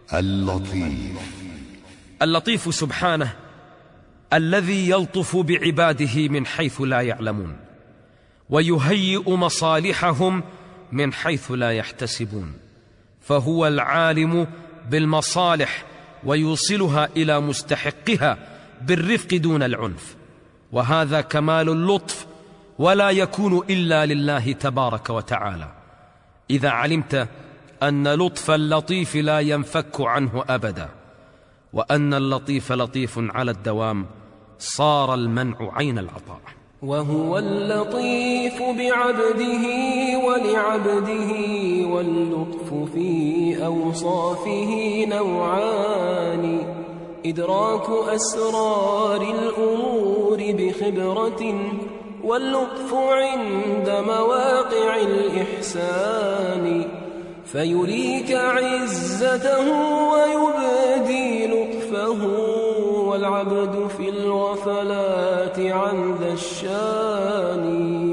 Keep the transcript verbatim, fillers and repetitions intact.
اللطيف. اللطيف سبحانه الذي يلطف بعباده من حيث لا يعلمون، ويهيئ مصالحهم من حيث لا يحتسبون، فهو العالم بالمصالح ويوصلها إلى مستحقها بالرفق دون العنف، وهذا كمال اللطف ولا يكون إلا لله تبارك وتعالى. إذا علمت أن لطف اللطيف لا ينفك عنه أبدا، وأن اللطيف لطيف على الدوام، صار المنع عين العطاء. وهو اللطيف بعبده ولعبده، واللطف في أوصافه نوعان: إدراك أسرار الأمور بخبرة، واللطف عند مواقع الإحسان. فيريك عزته ويبدي لطفه، والعبد في الغفلات عن ذا الشان.